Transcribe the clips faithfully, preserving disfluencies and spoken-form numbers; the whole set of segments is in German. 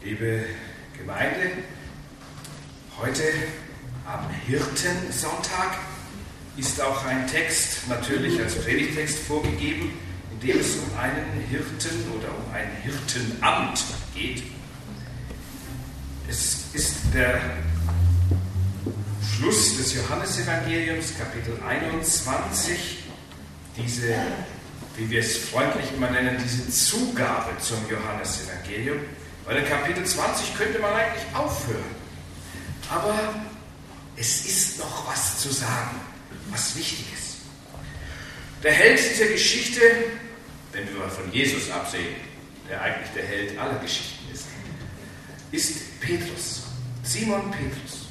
Liebe Gemeinde, heute am Hirtensonntag ist auch ein Text natürlich als Predigtext vorgegeben, in dem es um einen Hirten oder um ein Hirtenamt geht. Es ist der Schluss des Johannesevangeliums, Kapitel einundzwanzig, diese, wie wir es freundlich immer nennen, diese Zugabe zum Johannesevangelium. Weil in Kapitel zwanzig könnte man eigentlich aufhören. Aber es ist noch was zu sagen, was wichtig ist. Der Held dieser Geschichte, wenn wir mal von Jesus absehen, der eigentlich der Held aller Geschichten ist, ist Petrus, Simon Petrus.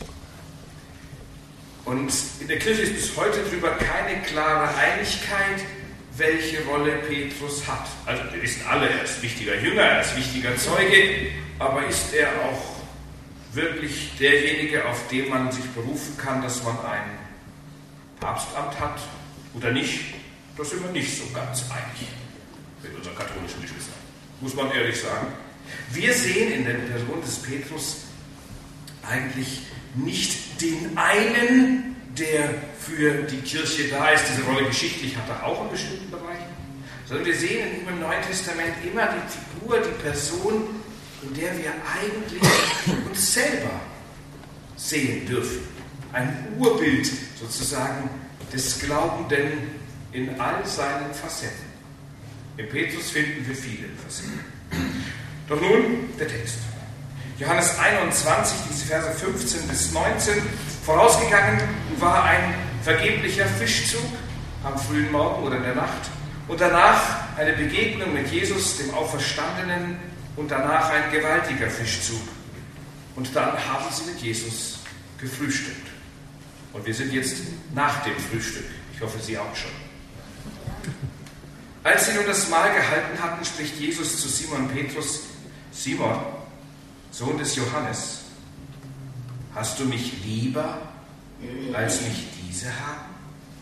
Und in der Kirche ist bis heute darüber keine klare Einigkeit, welche Rolle Petrus hat. Also wir wissen alle, er ist wichtiger Jünger, er ist wichtiger Zeuge, aber ist er auch wirklich derjenige, auf den man sich berufen kann, dass man ein Papstamt hat oder nicht? Das sind wir nicht so ganz einig mit unseren katholischen Geschwistern, muss man ehrlich sagen. Wir sehen in der Person des Petrus eigentlich nicht den einen, der für die Kirche da ist. Diese Rolle geschichtlich hat er auch in bestimmten Bereichen. Sondern wir sehen in ihm im Neuen Testament immer die Figur, die Person, in der wir eigentlich uns selber sehen dürfen. Ein Urbild sozusagen des Glaubenden in all seinen Facetten. Im Petrus finden wir viele Facetten. Doch nun der Text. Johannes einundzwanzig, diese Verse fünfzehn bis neunzehn. Vorausgegangen war ein vergeblicher Fischzug am frühen Morgen oder in der Nacht und danach eine Begegnung mit Jesus, dem Auferstandenen, und danach ein gewaltiger Fischzug. Und dann haben sie mit Jesus gefrühstückt. Und wir sind jetzt nach dem Frühstück. Ich hoffe, Sie auch schon. Als sie nun das Mahl gehalten hatten, spricht Jesus zu Simon Petrus: Simon, Sohn des Johannes, hast du mich lieber, als mich diese haben?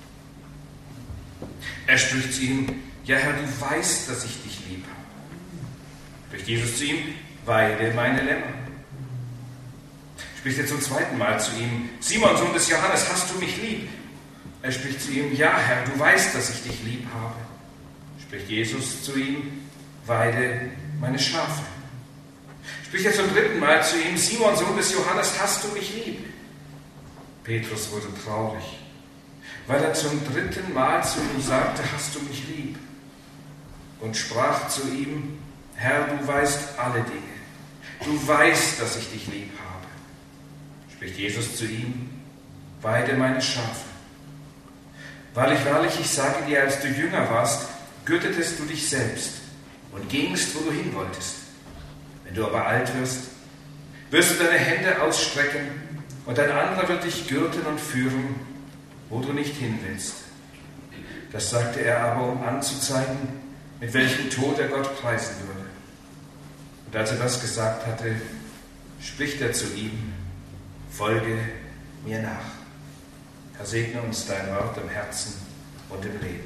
Er spricht zu ihm: Ja, Herr, du weißt, dass ich dich lieb habe. Spricht Jesus zu ihm: Weide meine Lämmer. Spricht er zum zweiten Mal zu ihm: Simon, Sohn des Johannes, hast du mich lieb? Er spricht zu ihm: Ja, Herr, du weißt, dass ich dich lieb habe. Spricht Jesus zu ihm: Weide meine Schafe. Spricht er zum dritten Mal zu ihm: Simon, Sohn des Johannes, hast du mich lieb? Petrus wurde traurig, weil er zum dritten Mal zu ihm sagte: Hast du mich lieb? Und sprach zu ihm: Herr, du weißt alle Dinge. Du weißt, dass ich dich lieb habe. Spricht Jesus zu ihm: Weide meine Schafe. Wahrlich, wahrlich, ich sage dir, als du jünger warst, gürtetest du dich selbst und gingst, wo du hin wolltest. Wenn du aber alt wirst, wirst du deine Hände ausstrecken und ein anderer wird dich gürten und führen, wo du nicht hin willst. Das sagte er aber, um anzuzeigen, mit welchem Tod er Gott preisen würde. Und als er das gesagt hatte, spricht er zu ihm: Folge mir nach. Herr, segne uns dein Wort im Herzen und im Leben.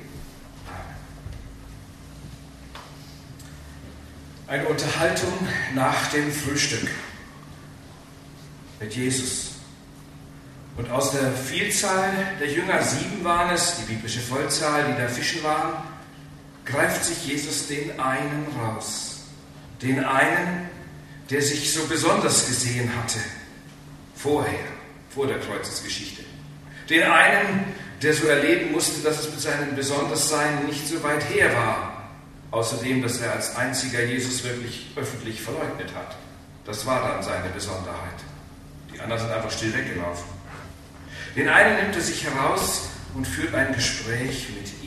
Eine Unterhaltung nach dem Frühstück mit Jesus. Und aus der Vielzahl der Jünger, sieben waren es, die biblische Vollzahl, die da fischen waren, greift sich Jesus den einen raus. Den einen, der sich so besonders gesehen hatte, vorher, vor der Kreuzesgeschichte. Den einen, der so erleben musste, dass es mit seinem Besonderssein nicht so weit her war. Außerdem, dass er als einziger Jesus wirklich öffentlich verleugnet hat. Das war dann seine Besonderheit. Die anderen sind einfach still weggelaufen. Den einen nimmt er sich heraus und führt ein Gespräch mit ihm.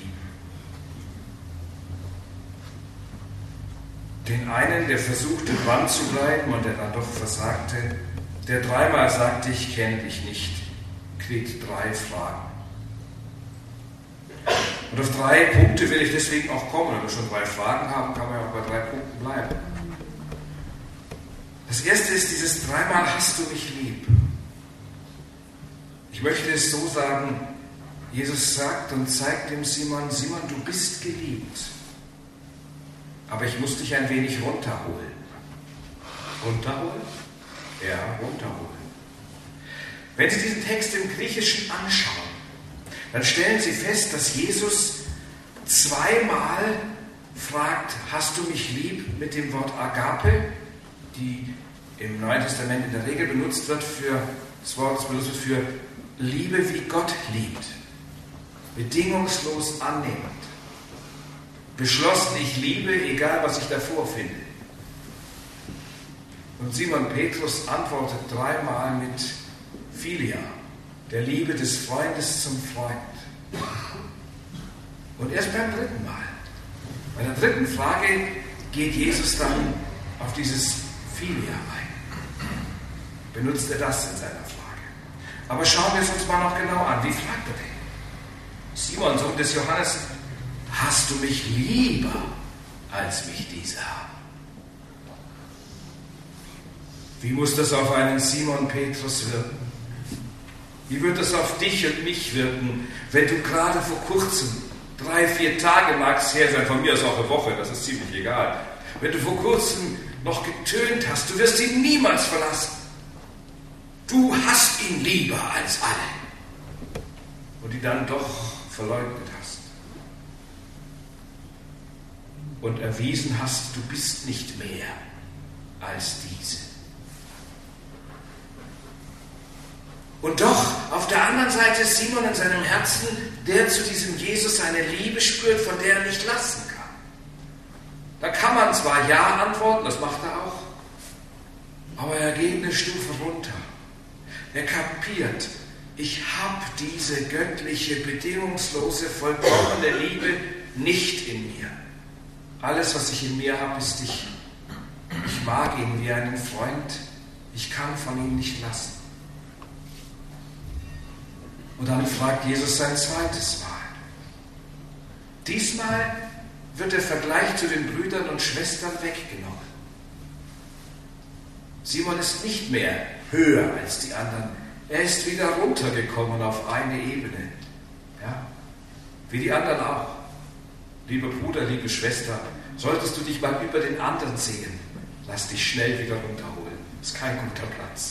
Den einen, der versuchte, dran zu bleiben und der dann doch versagte, der dreimal sagte: Ich kenne dich nicht, kriegt drei Fragen. Und auf drei Punkte will ich deswegen auch kommen. Wenn wir schon drei Fragen haben, kann man ja auch bei drei Punkten bleiben. Das erste ist dieses: Dreimal hast du mich lieb. Ich möchte es so sagen: Jesus sagt und zeigt dem Simon: Simon, du bist geliebt. Aber ich muss dich ein wenig runterholen. Runterholen? Ja, runterholen. Wenn Sie diesen Text im Griechischen anschauen, dann stellen Sie fest, dass Jesus zweimal fragt, hast du mich lieb, mit dem Wort Agape, die im Neuen Testament in der Regel benutzt wird für, das Wort das benutzt wird für Liebe, wie Gott liebt. Bedingungslos annehmend. Beschlossen, ich liebe, egal was ich davor finde. Und Simon Petrus antwortet dreimal mit Philia, der Liebe des Freundes zum Freund. Und erst beim dritten Mal, bei der dritten Frage, geht Jesus dann auf dieses Philia ein. Benutzt er das in seiner Frage. Aber schauen wir es uns mal noch genau an. Wie fragt er denn? Simon, Sohn des Johannes, hast du mich lieber als mich diese haben? Wie muss das auf einen Simon Petrus wirken? Wie wird das auf dich und mich wirken, wenn du gerade vor kurzem, drei, vier Tage mag es her sein, von mir aus auch eine Woche, das ist ziemlich egal, wenn du vor kurzem noch getönt hast, du wirst ihn niemals verlassen. Du hast ihn lieber als alle. Und ihn dann doch verleugnet hast. Und erwiesen hast, du bist nicht mehr als diese. Und doch, auf der anderen Seite ist Simon in seinem Herzen, der zu diesem Jesus eine Liebe spürt, von der er nicht lassen kann. Da kann man zwar Ja antworten, das macht er auch, aber er geht eine Stufe runter. Er kapiert, ich habe diese göttliche, bedingungslose, vollkommene Liebe nicht in mir. Alles, was ich in mir habe, ist dich. Ich mag ihn wie einen Freund, ich kann von ihm nicht lassen. Und dann fragt Jesus sein zweites Mal. Diesmal wird der Vergleich zu den Brüdern und Schwestern weggenommen. Simon ist nicht mehr höher als die anderen. Er ist wieder runtergekommen auf eine Ebene. Ja? Wie die anderen auch. Lieber Bruder, liebe Schwester, solltest du dich mal über den anderen sehen, lass dich schnell wieder runterholen. Das ist kein guter Platz.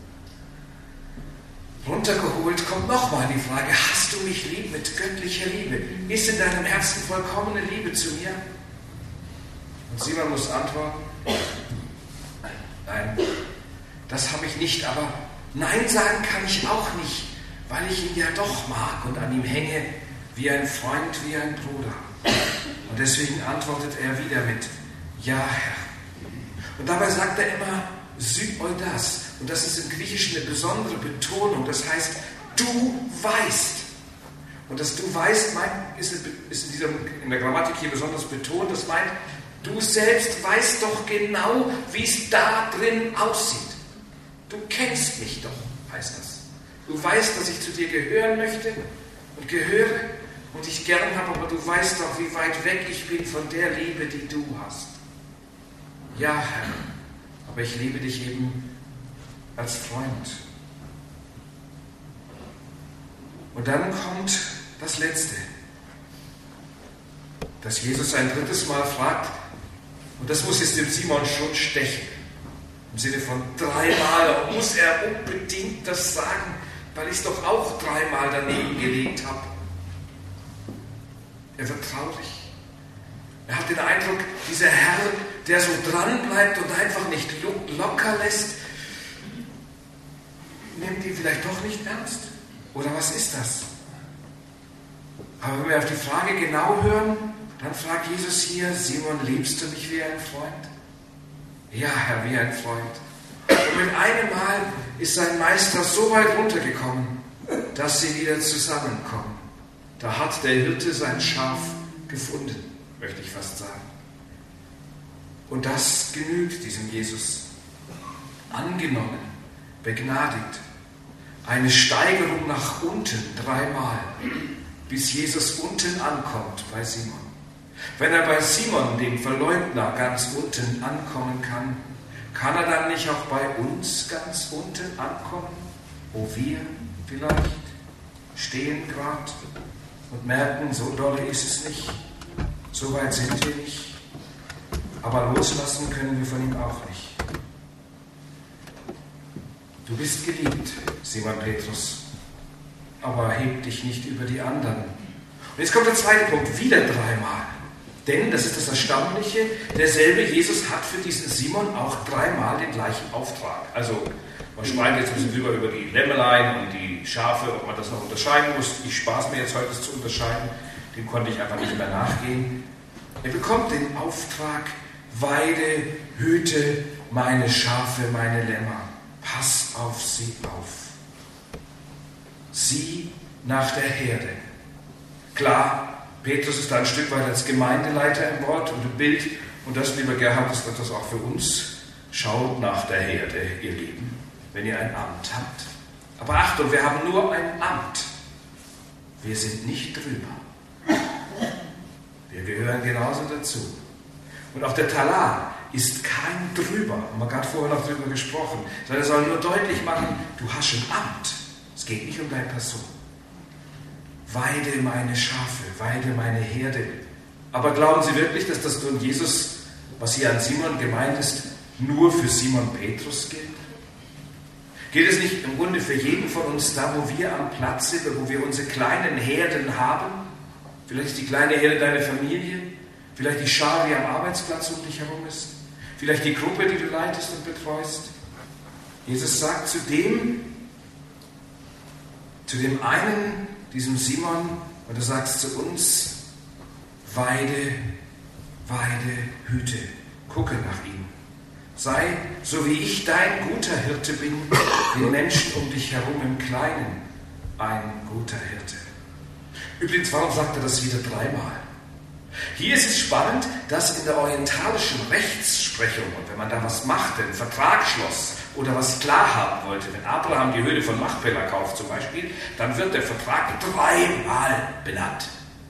Runtergeholt kommt nochmal die Frage, hast du mich lieb mit göttlicher Liebe? Ist in deinem Herzen vollkommene Liebe zu mir? Und Simon muss antworten, nein, das habe ich nicht, aber Nein sagen kann ich auch nicht, weil ich ihn ja doch mag und an ihm hänge, wie ein Freund, wie ein Bruder. Und deswegen antwortet er wieder mit Ja, Herr. Und dabei sagt er immer Syoidas. Und das ist im Griechischen eine besondere Betonung. Das heißt, du weißt. Und das du weißt meint, ist in, dieser, in der Grammatik hier besonders betont. Das meint, du selbst weißt doch genau, wie es da drin aussieht. Du kennst mich doch, heißt das. Du weißt, dass ich zu dir gehören möchte und gehöre und dich gern habe, aber du weißt doch, wie weit weg ich bin von der Liebe, die du hast. Ja, Herr, aber ich liebe dich eben als Freund. Und dann kommt das Letzte, dass Jesus ein drittes Mal fragt, und das muss jetzt dem Simon schon stechen. Im Sinne von dreimal muss er unbedingt das sagen, weil ich es doch auch dreimal daneben gelegt habe. Er wird traurig. Er hat den Eindruck, dieser Herr, der so dran bleibt und einfach nicht locker lässt, nimmt ihn vielleicht doch nicht ernst. Oder was ist das? Aber wenn wir auf die Frage genau hören, dann fragt Jesus hier, Simon, liebst du mich wie ein Freund? Ja, Herr, wie ein Freund. Und mit einem Mal ist sein Meister so weit runtergekommen, dass sie wieder zusammenkommen. Da hat der Hirte sein Schaf gefunden, möchte ich fast sagen. Und das genügt diesem Jesus. Angenommen, begnadigt. Eine Steigerung nach unten dreimal, bis Jesus unten ankommt bei Simon. Wenn er bei Simon, dem Verleugner, ganz unten ankommen kann, kann er dann nicht auch bei uns ganz unten ankommen, wo wir vielleicht stehen gerade und merken, so dolle ist es nicht, so weit sind wir nicht, aber loslassen können wir von ihm auch nicht. Du bist geliebt, Simon Petrus, aber heb dich nicht über die anderen. Und jetzt kommt der zweite Punkt, wieder dreimal. Denn, das ist das Erstaunliche, derselbe Jesus hat für diesen Simon auch dreimal den gleichen Auftrag. Also, man streitet jetzt ein bisschen drüber über die Lämmelein und die Schafe, ob man das noch unterscheiden muss. Ich spaß mir jetzt heute, das zu unterscheiden. Dem konnte ich einfach nicht mehr nachgehen. Er bekommt den Auftrag, weide, hüte meine Schafe, meine Lämmer. Pass auf sie auf. Sieh nach der Herde. Klar, Petrus ist da ein Stück weit als Gemeindeleiter im Wort und im Bild. Und das, lieber Gerhard, ist etwas auch für uns. Schaut nach der Herde, ihr Lieben, wenn ihr ein Amt habt. Aber Achtung, wir haben nur ein Amt. Wir sind nicht drüber. Wir gehören genauso dazu. Und auch der Talar ist kein drüber. Haben wir gerade vorher noch drüber gesprochen. Sondern er soll nur deutlich machen, du hast ein Amt. Es geht nicht um deine Person. Weide meine Schafe, weide meine Herde. Aber glauben Sie wirklich, dass das nun Jesus, was hier an Simon gemeint ist, nur für Simon Petrus gilt? Gilt es nicht im Grunde für jeden von uns da, wo wir am Platz sind, wo wir unsere kleinen Herden haben? Vielleicht ist die kleine Herde deine Familie, vielleicht die Schar, die am Arbeitsplatz um dich herum ist, vielleicht die Gruppe, die du leitest und betreust. Jesus sagt zu dem, zu dem einen, diesem Simon, und er sagt zu uns, weide, weide, hüte, gucke nach ihm. Sei, so wie ich dein guter Hirte bin, den Menschen um dich herum im Kleinen ein guter Hirte. Übrigens, warum sagt er das wieder dreimal? Hier ist es spannend, dass in der orientalischen Rechtsprechung, und wenn man da was machte, einen Vertrag schloss oder was klar haben wollte, wenn Abraham die Höhle von Machpelah kauft zum Beispiel, dann wird der Vertrag dreimal benannt.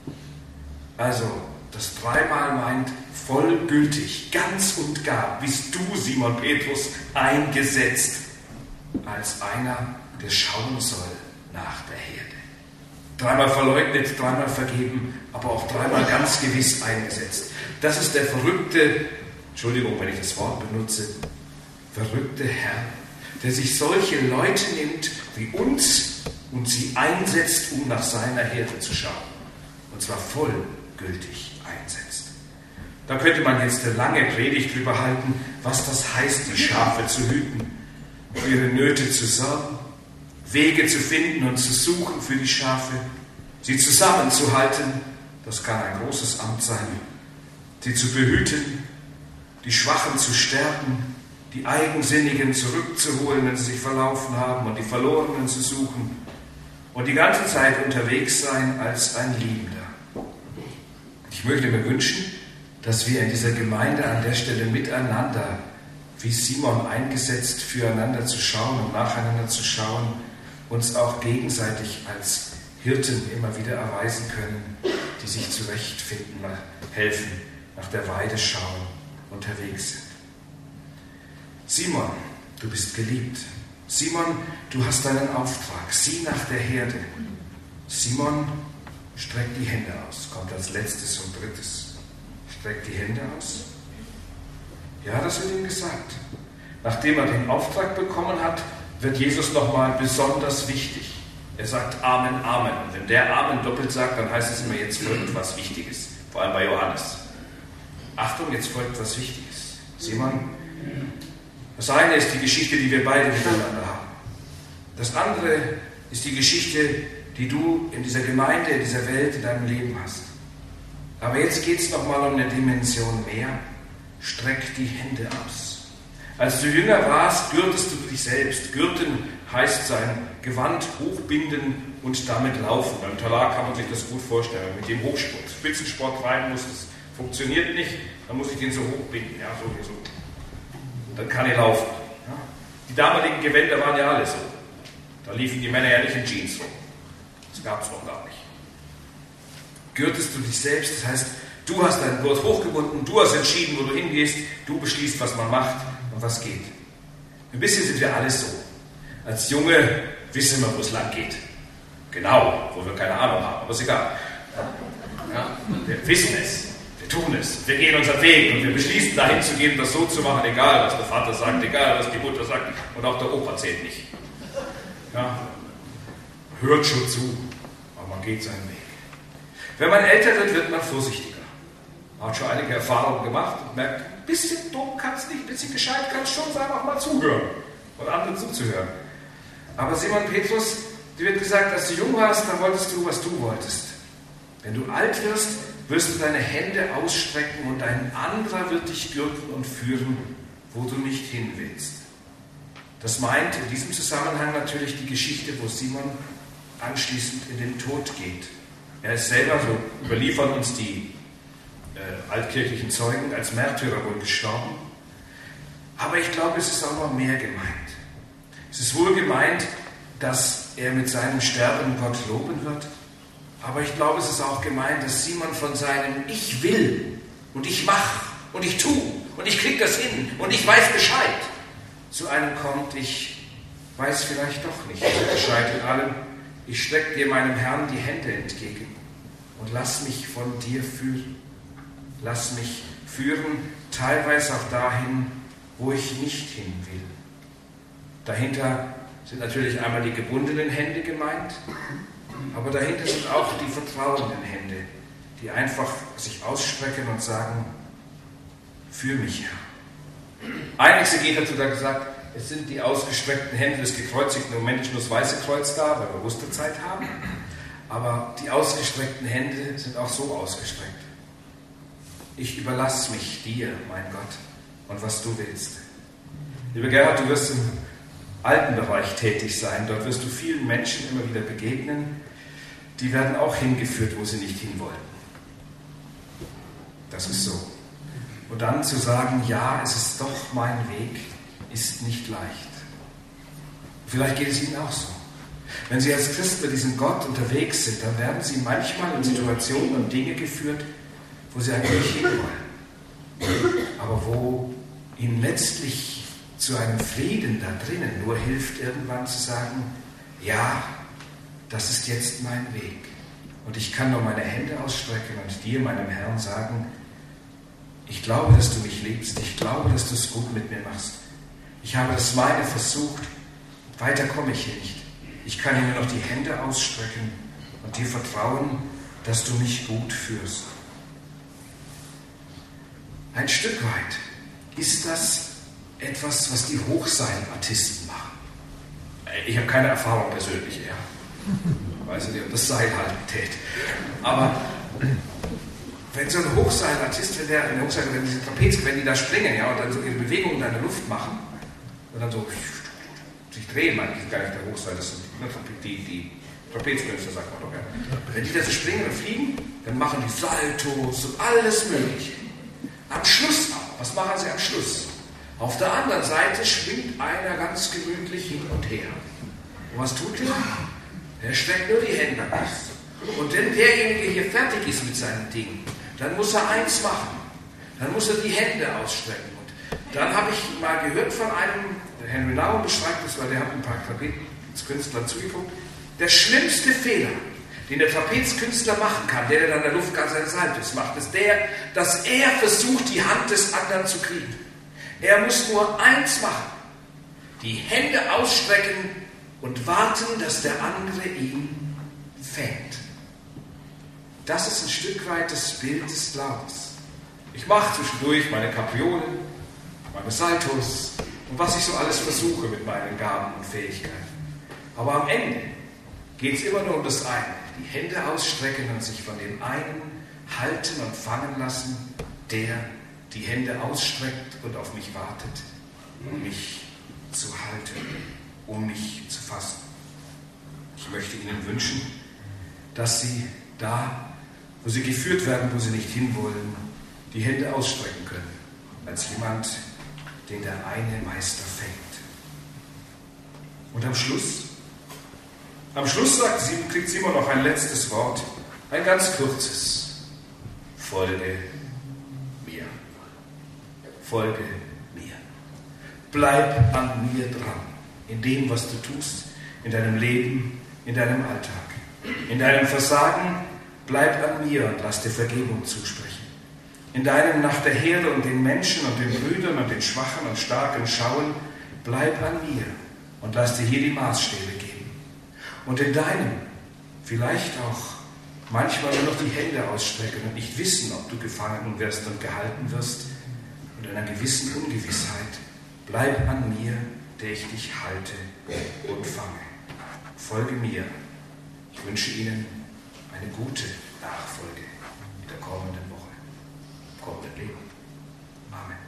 Also, das dreimal meint vollgültig, ganz und gar, bist du, Simon Petrus, eingesetzt als einer, der schauen soll nach der Herde. Dreimal verleugnet, dreimal vergeben, aber auch dreimal ganz gewiss eingesetzt. Das ist der verrückte, Entschuldigung, wenn ich das Wort benutze, verrückte Herr, der sich solche Leute nimmt wie uns und sie einsetzt, um nach seiner Herde zu schauen. Und zwar vollgültig einsetzt. Da könnte man jetzt eine lange Predigt drüber halten, was das heißt, die Schafe zu hüten, für ihre Nöte zu sorgen, Wege zu finden und zu suchen für die Schafe, sie zusammenzuhalten, das kann ein großes Amt sein, sie zu behüten, die Schwachen zu stärken, die Eigensinnigen zurückzuholen, wenn sie sich verlaufen haben, und die Verlorenen zu suchen und die ganze Zeit unterwegs sein als ein Liebender. Ich möchte mir wünschen, dass wir in dieser Gemeinde an der Stelle miteinander, wie Simon eingesetzt, füreinander zu schauen und nacheinander zu schauen, uns auch gegenseitig als Hirten immer wieder erweisen können, die sich zurechtfinden, helfen, nach der Weide schauen, unterwegs sind. Simon, du bist geliebt. Simon, du hast deinen Auftrag. Sieh nach der Herde. Simon, streck die Hände aus. Kommt als letztes und drittes. Streck die Hände aus. Ja, das wird ihm gesagt. Nachdem er den Auftrag bekommen hat, wird Jesus nochmal besonders wichtig. Er sagt Amen, Amen. Und wenn der Amen doppelt sagt, dann heißt es immer, jetzt folgt was Wichtiges. Vor allem bei Johannes. Achtung, jetzt folgt was Wichtiges. Simon, das eine ist die Geschichte, die wir beide miteinander haben. Das andere ist die Geschichte, die du in dieser Gemeinde, in dieser Welt, in deinem Leben hast. Aber jetzt geht es nochmal um eine Dimension mehr. Streck die Hände aus. Als du jünger warst, gürtest du dich selbst. Gürten heißt sein Gewand hochbinden und damit laufen. Beim Talar kann man sich das gut vorstellen. Mit dem Hochsport, Spitzensport treiben muss, das funktioniert nicht. Dann muss ich den so hochbinden. Ja, so, so. Dann kann ich laufen. Ja. Die damaligen Gewänder waren ja alle so. Da liefen die Männer ja nicht in Jeans rum. Das gab es noch gar nicht. Gürtest du dich selbst, das heißt, du hast deinen Gurt hochgebunden, du hast entschieden, wo du hingehst, du beschließt, was man macht und was geht. Ein bisschen sind wir alle so. Als Junge wissen wir, wo es lang geht. Genau, wo wir keine Ahnung haben, aber ist egal. Ja, wir wissen es. Wir tun es, wir gehen unseren Weg und wir beschließen dahin zu gehen, das so zu machen, egal was der Vater sagt, egal was die Mutter sagt und auch der Opa zählt nicht. Ja, hört schon zu, aber man geht seinen Weg. Wenn man älter wird, wird man vorsichtiger. Man hat schon einige Erfahrungen gemacht und merkt, ein bisschen dumm kann es nicht, ein bisschen gescheit kann es schon sein, auch mal zuhören und anderen zuzuhören. Aber Simon Petrus, dir wird gesagt, als du jung warst, dann wolltest du, was du wolltest. Wenn du alt wirst, wirst du deine Hände ausstrecken und ein anderer wird dich gürten und führen, wo du nicht hin willst. Das meint in diesem Zusammenhang natürlich die Geschichte, wo Simon anschließend in den Tod geht. Er ist selber, so überliefern uns die äh, altkirchlichen Zeugen, als Märtyrer wohl gestorben. Aber ich glaube, es ist auch noch mehr gemeint. Es ist wohl gemeint, dass er mit seinem Sterben Gott loben wird. Aber ich glaube, es ist auch gemeint, dass Simon von seinem Ich will und ich mach und ich tu und ich krieg das hin und ich weiß Bescheid zu einem kommt, ich weiß vielleicht doch nicht Bescheid in allem. Ich strecke dir meinem Herrn die Hände entgegen und lass mich von dir führen. Lass mich führen, teilweise auch dahin, wo ich nicht hin will. Dahinter sind natürlich einmal die gebundenen Hände gemeint, aber dahinter sind auch die vertrauenden Hände, die einfach sich ausstrecken und sagen, führ mich, Herr. Ein Exeget hat sogar gesagt, es sind die ausgestreckten Hände des Gekreuzigten. Im Moment ist nur das Weiße Kreuz da, weil wir Osterzeit haben. Aber die ausgestreckten Hände sind auch so ausgestreckt. Ich überlasse mich dir, mein Gott, und was du willst. Lieber Gerhard, du wirst im alten Bereich tätig sein. Dort wirst du vielen Menschen immer wieder begegnen. Die werden auch hingeführt, wo sie nicht hinwollen. Das ist so. Und dann zu sagen, ja, es ist doch mein Weg, ist nicht leicht. Vielleicht geht es Ihnen auch so. Wenn Sie als Christ mit diesem Gott unterwegs sind, dann werden Sie manchmal in Situationen und Dinge geführt, wo Sie eigentlich nicht hinwollen. Aber wo Ihnen letztlich zu einem Frieden da drinnen nur hilft, irgendwann zu sagen, ja, das ist jetzt mein Weg. Und ich kann nur meine Hände ausstrecken und dir, meinem Herrn, sagen, ich glaube, dass du mich liebst, ich glaube, dass du es gut mit mir machst. Ich habe das meine versucht, weiter komme ich hier nicht. Ich kann dir nur noch die Hände ausstrecken und dir vertrauen, dass du mich gut führst. Ein Stück weit ist das etwas, was die Hochseilartisten machen. Ich habe keine Erfahrung persönlich, ja. Ich weiß nicht, ob das Seil halten tät. Aber wenn so ein Hochseilartist, wenn der, wenn, Hochseil, wenn diese Trapez, wenn die da springen, ja, und dann so ihre Bewegungen in der Luft machen und dann so sich drehen, meine ich, gar nicht der Hochseil, das sind die, die Trapezkünstler, sagt man doch, ja. Wenn die da so springen und fliegen, dann machen die Saltos und alles Mögliche. Am Schluss aber, was machen sie am Schluss? Auf der anderen Seite schwingt einer ganz gemütlich hin und her. Und was tut er? Er streckt nur die Hände aus. Und wenn derjenige hier fertig ist mit seinem Ding, dann muss er eins machen. Dann muss er die Hände ausstrecken. Und dann habe ich mal gehört von einem, der Henry Nouwen beschreibt das, weil der hat ein paar Trapezkünstlern zugeguckt, der schlimmste Fehler, den der Trapezkünstler machen kann, der dann in der Luft gar seine Saltos macht, ist der, dass er versucht, die Hand des anderen zu kriegen. Er muss nur eins machen, die Hände ausstrecken und warten, dass der andere ihn fängt. Das ist ein Stück weit das Bild des Glaubens. Ich mache zwischendurch meine Kapriolen, meine Saltos und was ich so alles versuche mit meinen Gaben und Fähigkeiten. Aber am Ende geht es immer nur um das eine. Die Hände ausstrecken und sich von dem einen halten und fangen lassen, der die Hände ausstreckt und auf mich wartet, um mich zu halten, um mich zu fassen. Ich möchte Ihnen wünschen, dass Sie da, wo Sie geführt werden, wo Sie nicht hinwollen, die Hände ausstrecken können, als jemand, den der eine Meister fängt. Und am Schluss, am Schluss sagt sie, kriegt Simon noch ein letztes Wort, ein ganz kurzes: Folge mir. Folge mir. Bleib an mir dran, in dem, was du tust, in deinem Leben, in deinem Alltag. In deinem Versagen bleib an mir und lass dir Vergebung zusprechen. in deinem nach der Herde und den Menschen und den Brüdern und den Schwachen und Starken schauen, bleib an mir und lass dir hier die Maßstäbe geben. Und in deinem vielleicht auch manchmal nur noch die Hände ausstrecken und nicht wissen, ob du gefangen wirst und gehalten wirst, und in einer gewissen Ungewissheit, bleib an mir, der ich dich halte und fange. Folge mir. Ich wünsche Ihnen eine gute Nachfolge in der kommenden Woche, im kommenden Leben. Amen.